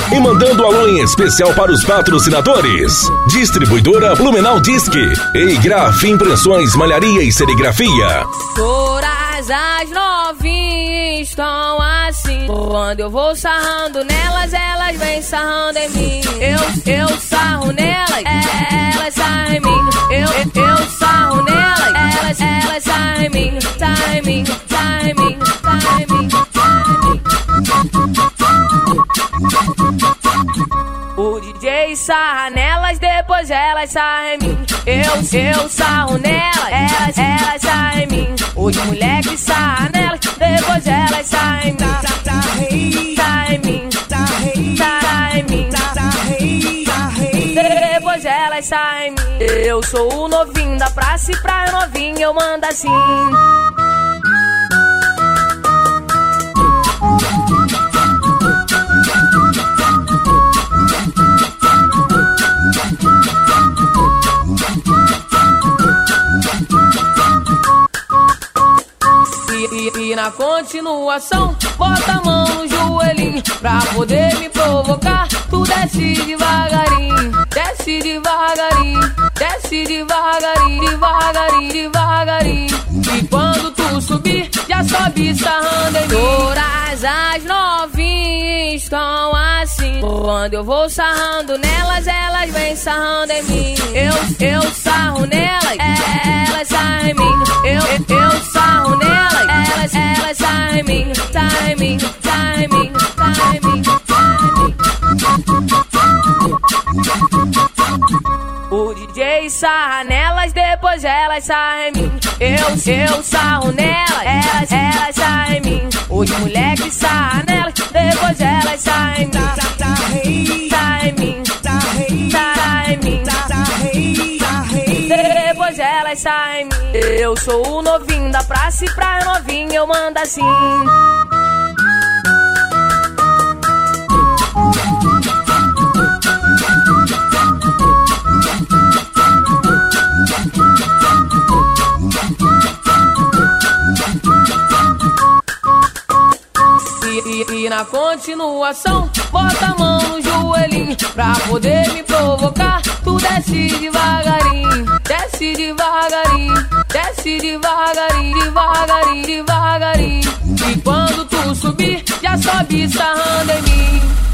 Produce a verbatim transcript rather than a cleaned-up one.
e mandando alô em especial para os patrocinadores. Distribuidora Blumenau Disque e Graf Impressões, Malharia e Serigrafia. Todas as novinhas estão assim. Quando eu vou sarrando nelas, elas vêm sarrando em mim. Eu, eu sarro nelas, elas sarram em mim. Eu, eu sarro nelas, elas, elas sarram em mim. Sarram em mim, sarram em mim, sarram em mim. O D J sarra nelas, depois elas sarram em mim. Eu, eu sarro nelas, elas, elas sarram em mim. Os moleques sarram nelas, depois elas sarram em mim. Sarram em mim, sarram em mim. Depois elas sarram em mim. Eu sou o novinho da praça e pra novinha eu mando assim. E, e na continuação, bota a mão no joelhinho pra poder me provocar. Tu desce devagarinho, desce devagarinho, desce devagarinho, devagarinho, devagarinho. E quando tu subir, já sobe sarrando em mim. Todas as novinhas estão assim. Quando eu vou sarrando nelas, elas vêm sarrando em mim. Eu, eu sarro nelas, elas sarram em mim. Eu, eu sarro nelas, elas, elas sarram em mim. Sarram em mim, sarram em mim, sarram em mim, sarram em mim. O D J sarra nelas, depois elas sarram em mim. Eu, eu sarro nelas, elas, elas sarram em mim. Os moleques sarram nelas, depois elas sarram em mim. Sarram em mim, sarram em mim. Depois elas sarram em mim. Eu sou o novinho da praça e pra novinha eu mando assim. E, e, e na continuação, bota a mão no joelhinho pra poder me provocar. Tu desce devagarinho, desce devagarinho, desce devagarinho, devagarinho, devagarinho. E quando tu subir, já sobe sarrando em mim.